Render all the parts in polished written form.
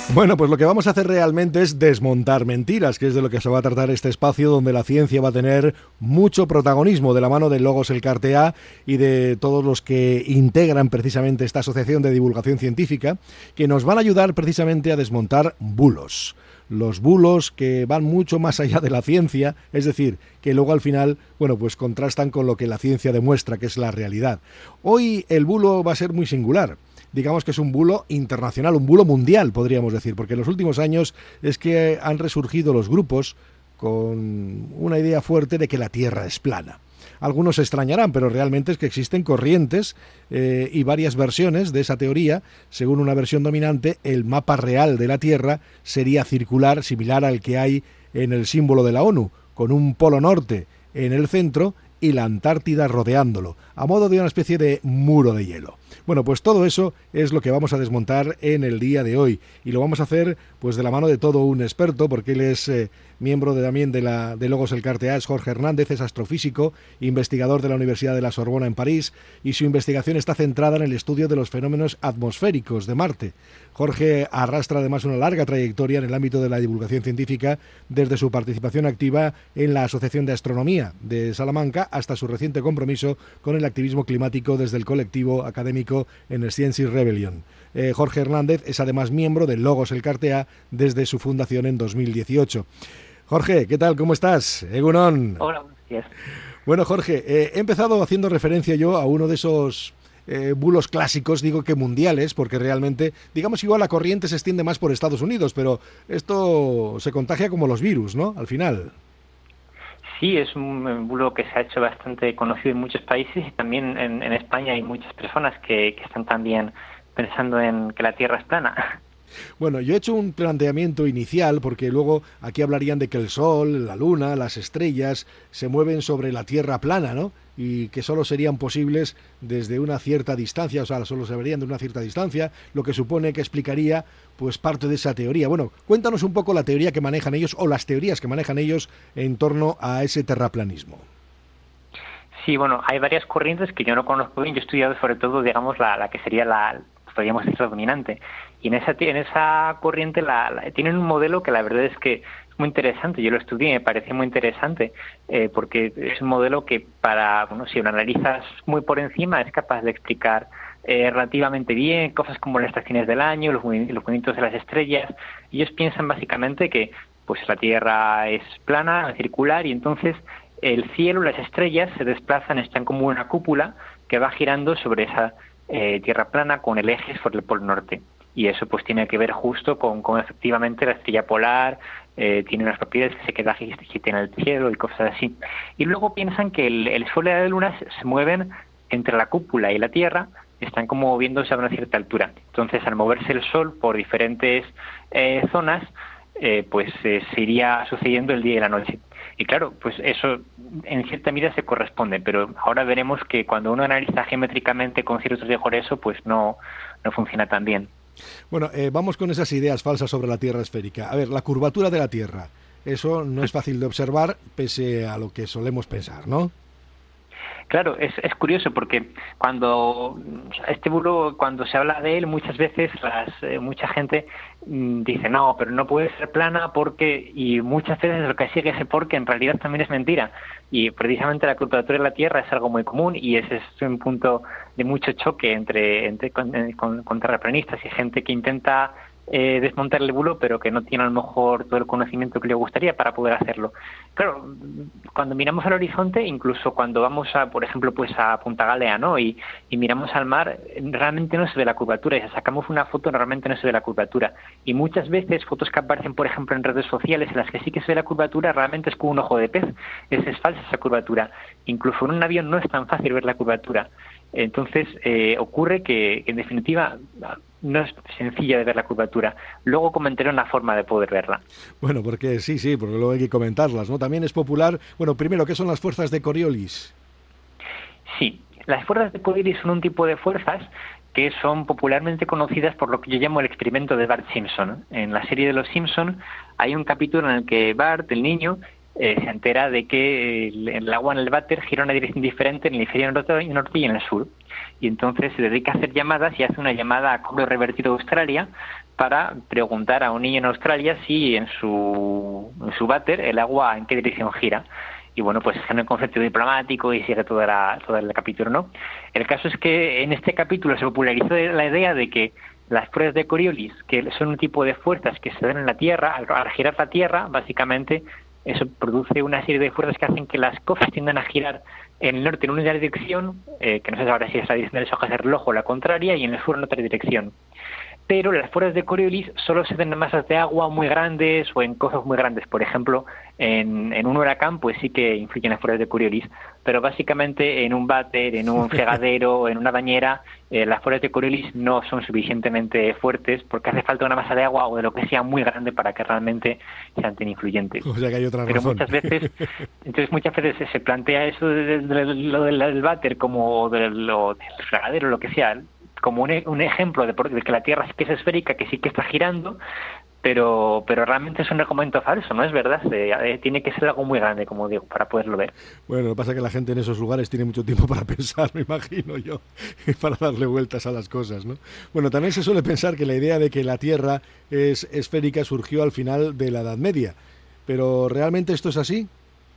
Bueno, pues lo que vamos a hacer realmente es desmontar mentiras, que es de lo que se va a tratar este espacio donde la ciencia va a tener mucho protagonismo de la mano de Logos Elkartea y de todos los que integran precisamente esta asociación de divulgación científica, que nos van a ayudar precisamente a desmontar bulos. Los bulos que van mucho más allá de la ciencia, es decir, que luego al final, bueno, pues contrastan con lo que la ciencia demuestra, que es la realidad. Hoy el bulo va a ser muy singular. Digamos que es un bulo internacional, un bulo mundial, podríamos decir, porque en los últimos años es que han resurgido los grupos con una idea fuerte de que la Tierra es plana. Algunos se extrañarán, pero realmente es que existen corrientes y varias versiones de esa teoría. Según una versión dominante, el mapa real de la Tierra sería circular, similar al que hay en el símbolo de la ONU, con un polo norte en el centro y la Antártida rodeándolo, a modo de una especie de muro de hielo. Bueno, pues todo eso es lo que vamos a desmontar en el día de hoy y lo vamos a hacer pues de la mano de todo un experto, porque él es miembro también de Logos Elkartea, es Jorge Hernández, es astrofísico, investigador de la Universidad de la Sorbona en París, y su investigación está centrada en el estudio de los fenómenos atmosféricos de Marte. Jorge arrastra además una larga trayectoria en el ámbito de la divulgación científica, desde su participación activa en la Asociación de Astronomía de Salamanca hasta su reciente compromiso con el activismo climático desde el colectivo académico en Sciences Rebellion. Jorge Hernández es además miembro de Logos Elkartea desde su fundación en 2018. Jorge, ¿qué tal? ¿Cómo estás? Egunon. Hola, buenos días. Bueno, Jorge, he empezado haciendo referencia yo a uno de esos bulos clásicos, digo que mundiales, porque realmente, digamos, igual la corriente se extiende más por Estados Unidos, pero esto se contagia como los virus, ¿no? Al final. Sí, es un bulo que se ha hecho bastante conocido en muchos países y también en España hay muchas personas que están también pensando en que la Tierra es plana. Bueno, yo he hecho un planteamiento inicial porque luego aquí hablarían de que el Sol, la Luna, las estrellas se mueven sobre la Tierra plana, ¿no? Y que solo serían posibles desde una cierta distancia, o sea, solo se verían de una cierta distancia, lo que supone que explicaría pues parte de esa teoría. Bueno, cuéntanos un poco la teoría que manejan ellos o las teorías que manejan ellos en torno a ese terraplanismo. Sí, bueno, hay varias corrientes que yo no conozco bien. Yo he estudiado sobre todo, digamos, la que sería podríamos decir, la dominante. Y en esa corriente tienen un modelo que la verdad es que es muy interesante. Yo lo estudié y me pareció muy interesante porque es un modelo que si lo analizas muy por encima es capaz de explicar relativamente bien cosas como las estaciones del año, los movimientos de las estrellas. Ellos piensan básicamente que pues la Tierra es plana, circular, y entonces el cielo, las estrellas se desplazan, están como una cúpula que va girando sobre esa Tierra plana con el eje sobre el polo norte. Y eso pues tiene que ver justo con efectivamente la estrella polar, tiene unas propiedades que se queda en el cielo y cosas así. Y luego piensan que el Sol y la Luna se mueven entre la cúpula y la Tierra, están como moviéndose a una cierta altura. Entonces, al moverse el Sol por diferentes zonas, se iría sucediendo el día y la noche. Y claro, pues eso en cierta medida se corresponde, pero ahora veremos que cuando uno analiza geométricamente con ciertos rigores eso pues no funciona tan bien. Bueno, vamos con esas ideas falsas sobre la Tierra esférica. A ver, la curvatura de la Tierra, eso no es fácil de observar pese a lo que solemos pensar, ¿no? Claro, es curioso porque cuando se habla de él, muchas veces mucha gente dice no, pero no puede ser plana porque, y muchas veces lo que sigue ese porque en realidad también es mentira. Y precisamente la curvatura de la Tierra es algo muy común y ese es un punto de mucho choque con terraplanistas y gente que intenta desmontar el bulo, pero que no tiene a lo mejor todo el conocimiento que le gustaría para poder hacerlo. Claro, cuando miramos al horizonte, incluso cuando vamos por ejemplo, pues a Punta Galea, ¿no? Y miramos al mar, realmente no se ve la curvatura, y si sacamos una foto realmente no se ve la curvatura. Y muchas veces fotos que aparecen, por ejemplo, en redes sociales, en las que sí que se ve la curvatura, realmente es como un ojo de pez, es falsa esa curvatura. Incluso en un avión no es tan fácil ver la curvatura. Entonces, ocurre que, en definitiva, no es sencilla de ver la curvatura. Luego comentaré una forma de poder verla. Bueno, porque sí, porque luego hay que comentarlas, ¿no? También es popular. Bueno, primero, ¿qué son las fuerzas de Coriolis? Sí, las fuerzas de Coriolis son un tipo de fuerzas que son popularmente conocidas por lo que yo llamo el experimento de Bart Simpson. En la serie de los Simpson hay un capítulo en el que Bart, el niño, se entera de que el agua en el váter gira en una dirección diferente en el hemisferio norte y en el sur. Y entonces se dedica a hacer llamadas y hace una llamada a cobro revertido de Australia para preguntar a un niño en Australia si en su váter el agua en qué dirección gira. Y bueno, pues genera un conflicto diplomático y sigue todo el capítulo, ¿no? El caso es que en este capítulo se popularizó la idea de que las fuerzas de Coriolis, que son un tipo de fuerzas que se dan en la Tierra, al girar la Tierra, básicamente eso produce una serie de fuerzas que hacen que las cosas tiendan a girar en el norte en una dirección, que no sé ahora si es la dirección del hojas de reloj o la contraria, y en el sur en otra dirección. Pero las fuerzas de Coriolis solo se dan en masas de agua muy grandes o en cosas muy grandes. Por ejemplo, en un huracán pues sí que influyen las fuerzas de Coriolis, pero básicamente en un váter, en un fregadero, en una bañera, las fuerzas de Coriolis no son suficientemente fuertes porque hace falta una masa de agua o de lo que sea muy grande para que realmente sean tan influyentes. O sea que hay otra pero razón. muchas veces se plantea eso de lo del váter como del fregadero, lo que sea, como un ejemplo de que la Tierra sí que es esférica, que sí que está girando, pero realmente es un argumento falso, ¿no es verdad? Tiene que ser algo muy grande, como digo, para poderlo ver. Bueno, lo que pasa es que la gente en esos lugares tiene mucho tiempo para pensar, me imagino yo, para darle vueltas a las cosas, ¿no? Bueno, también se suele pensar que la idea de que la Tierra es esférica surgió al final de la Edad Media, pero ¿realmente esto es así?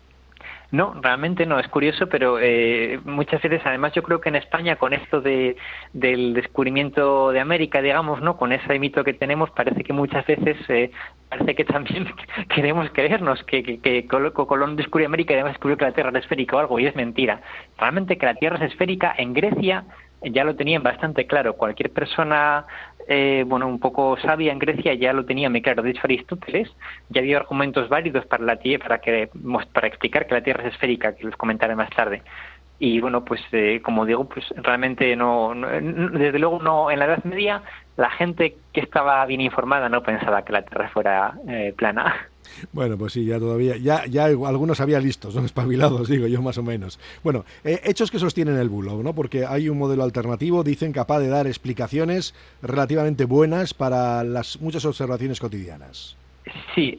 No, realmente no, es curioso, pero muchas veces, además yo creo que en España con esto del descubrimiento de América, digamos, ¿no? Con ese mito que tenemos, parece que muchas veces parece que también queremos creernos que Colón descubrió América y además descubrió que la Tierra era esférica o algo, y es mentira. Realmente que la Tierra es esférica en Grecia ya lo tenían bastante claro. Cualquier persona un poco sabia en Grecia ya lo tenía muy claro. De hecho, Aristóteles ya dio argumentos válidos para la Tierra, para explicar que la Tierra es esférica, que los comentaré más tarde. Y bueno, pues como digo, pues realmente desde luego no, en la Edad Media la gente que estaba bien informada no pensaba que la Tierra fuera plana. Bueno, pues sí, ya todavía, ya algunos había listos, ¿no? Espabilados, digo yo, más o menos. Bueno, hechos que sostienen el bulo, ¿no? Porque hay un modelo alternativo, dicen, capaz de dar explicaciones relativamente buenas para las muchas observaciones cotidianas. Sí,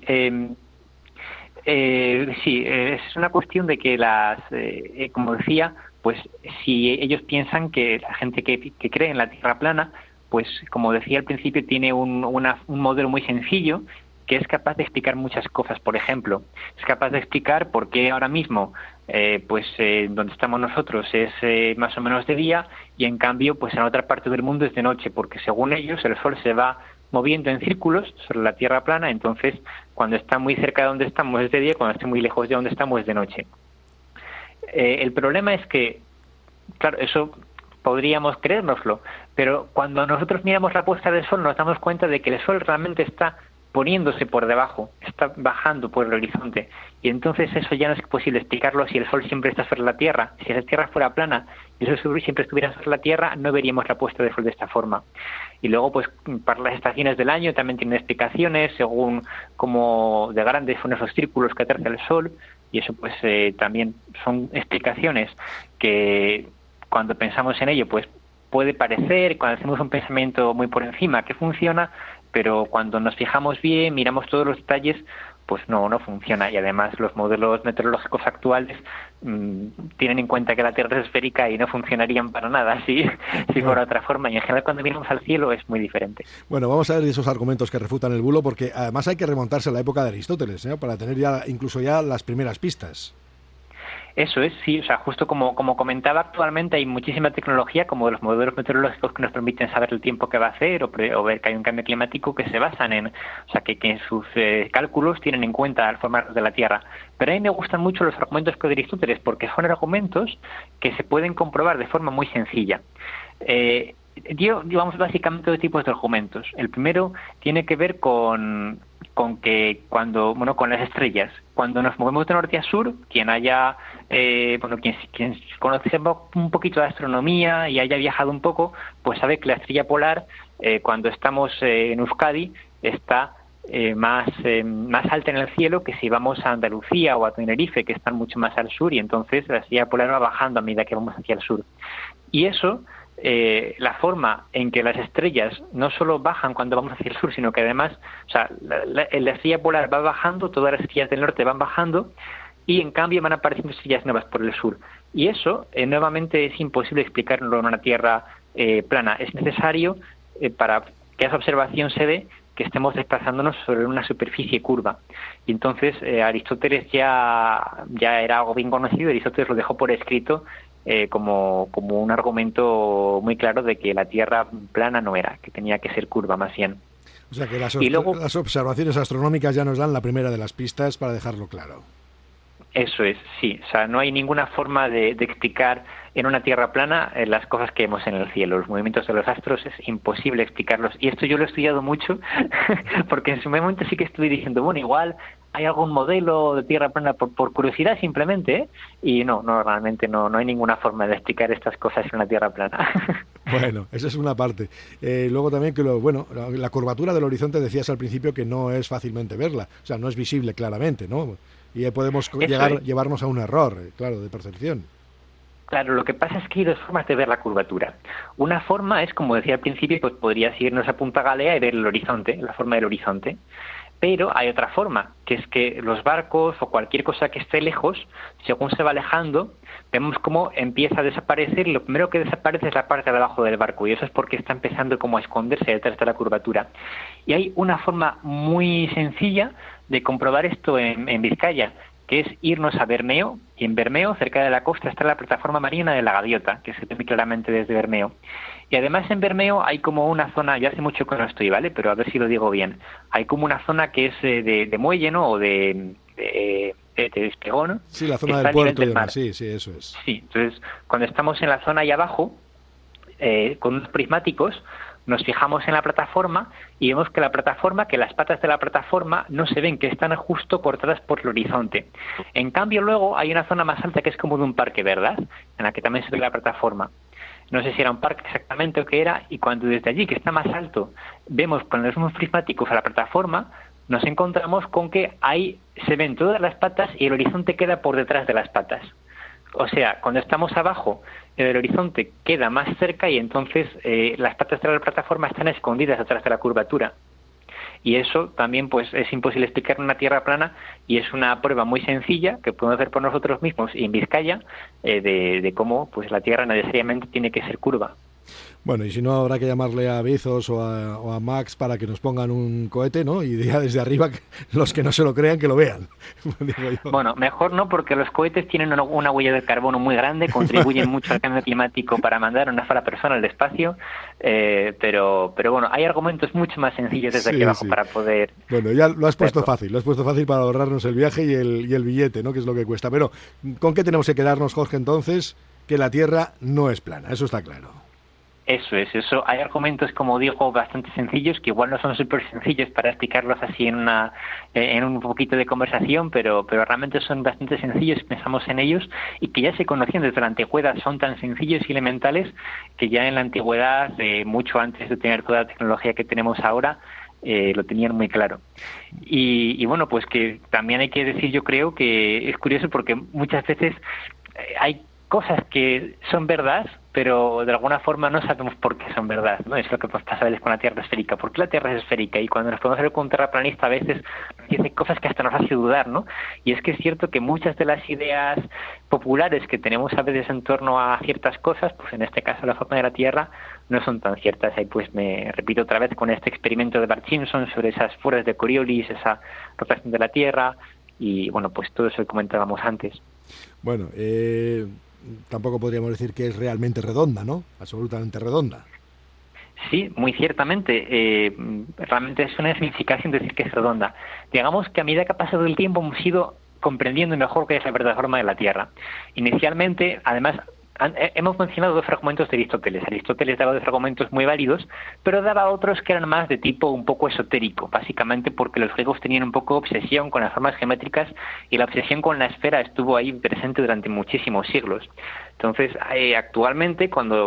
es una cuestión de que como decía, pues si ellos piensan que la gente que cree en la Tierra plana, pues como decía al principio, tiene un modelo muy sencillo que es capaz de explicar muchas cosas. Por ejemplo, es capaz de explicar por qué ahora mismo donde estamos nosotros es más o menos de día y en cambio pues en otra parte del mundo es de noche, porque según ellos el Sol se va moviendo en círculos sobre la Tierra plana, entonces cuando está muy cerca de donde estamos es de día, cuando está muy lejos de donde estamos es de noche. El problema es que, claro, eso podríamos creérnoslo, pero cuando nosotros miramos la puesta del Sol nos damos cuenta de que el Sol realmente está poniéndose por debajo, está bajando por el horizonte, y entonces eso ya no es posible explicarlo si el Sol siempre está sobre la Tierra. Si la Tierra fuera plana y el Sol siempre estuviera sobre la Tierra, no veríamos la puesta de Sol de esta forma. Y luego, pues, para las estaciones del año también tienen explicaciones según cómo de grandes son esos círculos que atrae el Sol, y eso pues también son explicaciones que cuando pensamos en ello, pues puede parecer, cuando hacemos un pensamiento muy por encima, que funciona, pero cuando nos fijamos bien, miramos todos los detalles, pues no funciona. Y además los modelos meteorológicos actuales tienen en cuenta que la Tierra es esférica y no funcionarían para nada si fuera otra forma. Y en general cuando miramos al cielo es muy diferente. Bueno, vamos a ver esos argumentos que refutan el bulo, porque además hay que remontarse a la época de Aristóteles, ¿eh? Para tener ya incluso ya las primeras pistas. Eso es, sí, o sea, justo como comentaba, actualmente hay muchísima tecnología, como los modelos meteorológicos que nos permiten saber el tiempo que va a hacer o ver que hay un cambio climático, que se basan en, o sea, que en sus cálculos tienen en cuenta el formato de la Tierra. Pero a mí me gustan mucho los argumentos que de Aristóteles, porque son argumentos que se pueden comprobar de forma muy sencilla. Llevamos básicamente dos tipos de argumentos. El primero tiene que ver con que con las estrellas, cuando nos movemos de norte a sur, quien conoce un poquito de astronomía y haya viajado un poco, pues sabe que la estrella polar, cuando estamos en Euskadi, está más alta en el cielo que si vamos a Andalucía o a Tenerife, que están mucho más al sur, y entonces la estrella polar va bajando a medida que vamos hacia el sur. Y eso la forma en que las estrellas no solo bajan cuando vamos hacia el sur, sino que además, o sea, la estrella polar va bajando, todas las estrellas del norte van bajando, y en cambio van apareciendo estrellas nuevas por el sur. Y eso, nuevamente, es imposible explicarlo en una Tierra plana. Es necesario, para que esa observación se dé, que estemos desplazándonos sobre una superficie curva. Y entonces Aristóteles ya era algo bien conocido. Aristóteles lo dejó por escrito como un argumento muy claro de que la Tierra plana no era, que tenía que ser curva más bien. O sea que las observaciones astronómicas ya nos dan la primera de las pistas para dejarlo claro. Eso es, sí. O sea, no hay ninguna forma de explicar en una Tierra plana las cosas que vemos en el cielo. Los movimientos de los astros es imposible explicarlos. Y esto yo lo he estudiado mucho porque en su momento sí que estuve diciendo, bueno, igual hay algún modelo de Tierra plana por curiosidad simplemente, ¿eh? Y no, realmente no hay ninguna forma de explicar estas cosas en una Tierra plana. Bueno, esa es una parte. Luego también que la curvatura del horizonte decías al principio que no es fácilmente verla. O sea, no es visible claramente, ¿no? Y ahí podemos llevarnos a un error, claro, de percepción. Claro, lo que pasa es que hay dos formas de ver la curvatura. Una forma es, como decía al principio, pues podrías irnos a Punta Galea y ver el horizonte, la forma del horizonte. Pero hay otra forma, que es que los barcos o cualquier cosa que esté lejos, según se va alejando, vemos cómo empieza a desaparecer, y lo primero que desaparece es la parte de abajo del barco, y eso es porque está empezando como a esconderse detrás de la curvatura. Y hay una forma muy sencilla de comprobar esto en Vizcaya, que es irnos a Bermeo, y en Bermeo, cerca de la costa, está la plataforma marina de la Gaviota, que se ve muy claramente desde Bermeo. Y además en Bermeo hay como una zona, ya hace mucho que no estoy, ¿vale? Pero a ver si lo digo bien. Hay como una zona que es de muelle, ¿no? O de despegón. Sí, la zona del puerto y demás. Sí, eso es. Sí, entonces cuando estamos en la zona ahí abajo, con unos prismáticos, nos fijamos en la plataforma y vemos que las patas de la plataforma no se ven, que están justo cortadas por el horizonte. En cambio, luego hay una zona más alta que es como de un parque, ¿verdad? En la que también se ve la plataforma. No sé si era un parque exactamente o qué era, y cuando desde allí, que está más alto, vemos con los mismos prismáticos a la plataforma, nos encontramos con que ahí se ven todas las patas y el horizonte queda por detrás de las patas. O sea, cuando estamos abajo, el horizonte queda más cerca y entonces las patas de la plataforma están escondidas detrás de la curvatura. Y eso también pues es imposible explicar en una Tierra plana, y es una prueba muy sencilla que podemos ver por nosotros mismos y en Vizcaya de cómo pues la Tierra necesariamente tiene que ser curva. Bueno, y si no, habrá que llamarle a Bezos o a Max para que nos pongan un cohete, ¿no? Y ya desde arriba, los que no se lo crean, que lo vean. Bueno, mejor no, porque los cohetes tienen una huella de carbono muy grande, contribuyen mucho al cambio climático para mandar una sola persona al espacio, pero bueno, hay argumentos mucho más sencillos desde aquí abajo para poder... Bueno, ya lo has puesto fácil, para ahorrarnos el viaje y el billete, ¿no? Que es lo que cuesta. Pero, ¿con qué tenemos que quedarnos, Jorge, entonces? Que la Tierra no es plana, eso está claro. Eso. Hay argumentos, como digo, bastante sencillos, que igual no son súper sencillos para explicarlos así en un poquito de conversación, pero realmente son bastante sencillos si pensamos en ellos, y que ya se conocían desde la antigüedad. Son tan sencillos y elementales que ya en la antigüedad, mucho antes de tener toda la tecnología que tenemos ahora, lo tenían muy claro. Y bueno, pues que también hay que decir, yo creo que es curioso porque muchas veces hay cosas que son verdad, pero de alguna forma no sabemos por qué son verdad, ¿no? Es lo que pasa a veces con la Tierra esférica. ¿Por qué la Tierra es esférica? Y cuando nos podemos ver con un terraplanista, a veces dice cosas que hasta nos hace dudar, ¿no? Y es que es cierto que muchas de las ideas populares que tenemos a veces en torno a ciertas cosas, pues en este caso la forma de la Tierra, no son tan ciertas. Ahí pues me repito otra vez con este experimento de Bart Simpson sobre esas fuerzas de Coriolis, esa rotación de la Tierra, y bueno, pues todo eso que comentábamos antes. Bueno, tampoco podríamos decir que es realmente redonda, ¿no? Absolutamente redonda. Sí, muy ciertamente. Realmente es una significación decir que es redonda. Digamos que a medida que ha pasado el tiempo hemos ido comprendiendo mejor qué es la verdadera forma de la Tierra. Inicialmente, además, hemos mencionado dos argumentos de Aristóteles. Aristóteles daba dos argumentos muy válidos, pero daba otros que eran más de tipo un poco esotérico, básicamente porque los griegos tenían un poco obsesión con las formas geométricas, y la obsesión con la esfera estuvo ahí presente durante muchísimos siglos. Entonces, actualmente,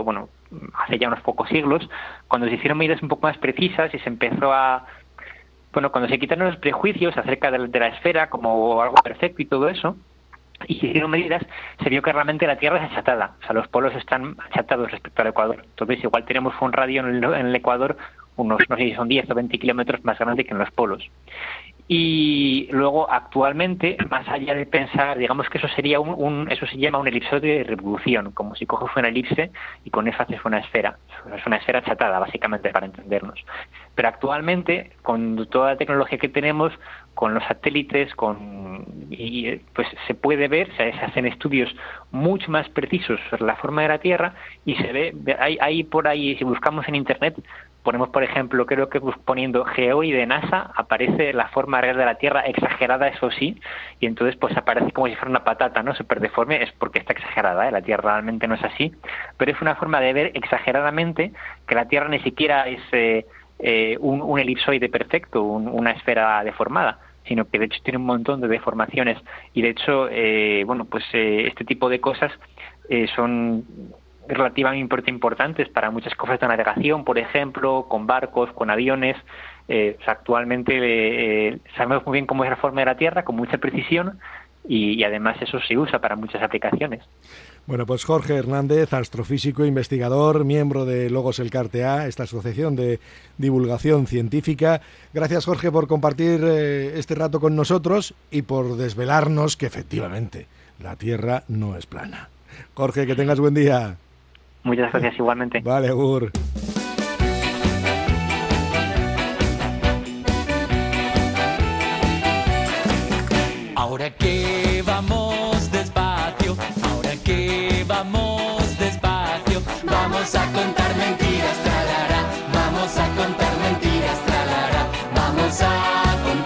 hace ya unos pocos siglos, cuando se hicieron medidas un poco más precisas y se empezó cuando se quitaron los prejuicios acerca de la esfera como algo perfecto y todo eso, y se hicieron medidas, se vio que realmente la Tierra es achatada, o sea, los polos están achatados respecto al Ecuador. Entonces, igual tenemos un radio en el Ecuador, unos, no sé si son 10 o 20 kilómetros más grande que en los polos. Y luego, actualmente, más allá de pensar, digamos que eso sería eso se llama un elipsoide de revolución, como si coges una elipse y con eso haces una esfera. Es una esfera achatada, básicamente, para entendernos. Pero actualmente, con toda la tecnología que tenemos, con los satélites, pues se puede ver, se hacen estudios mucho más precisos sobre la forma de la Tierra y se ve, hay por ahí, si buscamos en Internet, ponemos, por ejemplo, creo que poniendo geoide de NASA, aparece la forma real de la Tierra, exagerada, eso sí, y entonces pues aparece como si fuera una patata, ¿no? Súper deforme, es porque está exagerada, ¿eh? La Tierra realmente no es así, pero es una forma de ver exageradamente que la Tierra ni siquiera es un elipsoide perfecto, una esfera deformada, sino que de hecho tiene un montón de deformaciones, y de hecho, este tipo de cosas son relativamente importantes para muchas cosas de navegación, por ejemplo, con barcos, con aviones. Actualmente sabemos muy bien cómo es la forma de la Tierra, con mucha precisión, y además eso se usa para muchas aplicaciones. Bueno, pues Jorge Hernández, astrofísico, investigador, miembro de Logos El Cartea, esta asociación de divulgación científica. Gracias, Jorge, por compartir este rato con nosotros y por desvelarnos que efectivamente la Tierra no es plana. Jorge, que tengas buen día. Muchas gracias, igualmente. Vale, agur. Ahora que vamos despacio, vamos a contar mentiras, tralará, vamos a contar mentiras, tralará, vamos a contar